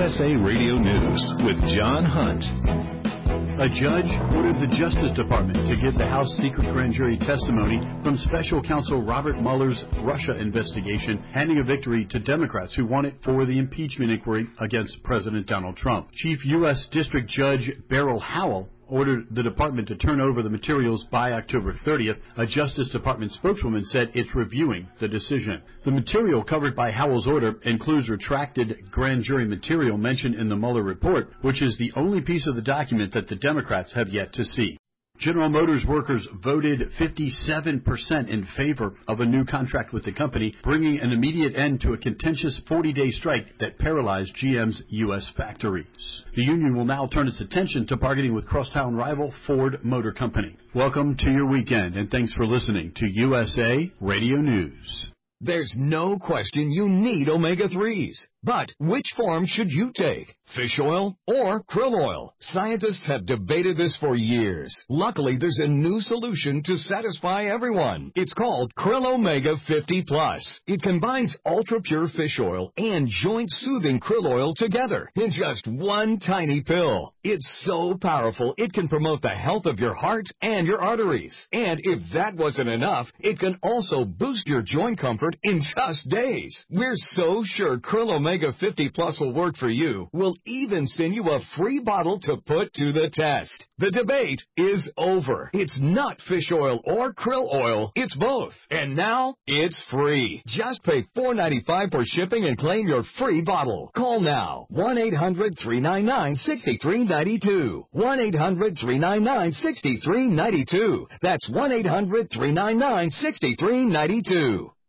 USA Radio News with John Hunt. A judge ordered the Justice Department to get the House secret grand jury testimony from special counsel Robert Mueller's Russia investigation, handing a victory to Democrats who want it for the impeachment inquiry against President Donald Trump. Chief U.S. District Judge Beryl Howell ordered the department to turn over the materials by October 30th. A Justice Department spokeswoman said it's reviewing the decision. The material covered by Howell's order includes retracted grand jury material mentioned in the Mueller report, which is the only piece of the document that the Democrats have yet to see. General Motors workers voted 57% in favor of a new contract with the company, bringing an immediate end to a contentious 40-day strike that paralyzed GM's U.S. factories. The union will now turn its attention to bargaining with crosstown rival Ford Motor Company. Welcome to your weekend, and thanks for listening to USA Radio News. There's no question you need omega-3s. But which form should you take? Fish oil or krill oil? Scientists have debated this for years. Luckily, there's a new solution to satisfy everyone. It's called Krill Omega 50 Plus. It combines ultra-pure fish oil and joint-soothing krill oil together in just one tiny pill. It's so powerful, it can promote the health of your heart and your arteries. And if that wasn't enough, it can also boost your joint comfort in just days. We're so sure Krill Omega 50 Plus will work for you. We'll even send you a free bottle to put to the test. The debate is over. It's not fish oil or krill oil. It's both. And now it's free. Just pay $4.95 for shipping and claim your free bottle. Call now. 1-800-399-6392. 1-800-399-6392. That's 1-800-399-6392.